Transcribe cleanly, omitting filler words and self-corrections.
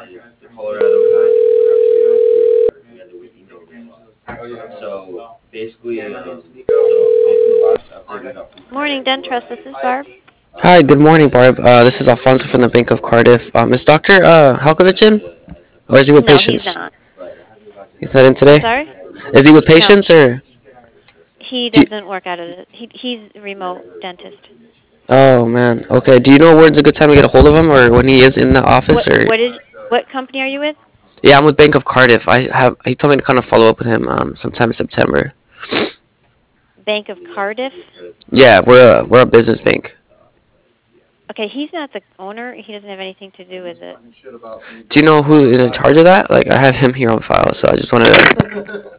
the Colorado guy. We had the wiki note. So basically, so last update we got from Morning, Dentrust. This is Barb. Hi, good morning, Barb. This is Alfonso from the Bank of Cardiff. Is Dr. Halkovich in? Or is he with No, he's patients? not. He's not in I'm today? sorry? Is he with No, patients or? he Do doesn't work out of it. He's a remote dentist. oh, man. Okay. Do you know when's a good time to get a hold of him or when he is in the office What or? what is what company are you with? Yeah, I'm with Bank of Cardiff. He told me to kind of follow up with him sometime in September. Bank of Cardiff. Yeah, we're a business bank. Okay, he's not the owner. He doesn't have anything to do with it. Do you know who is in charge of that? Like I have him here on file, so I just wanted to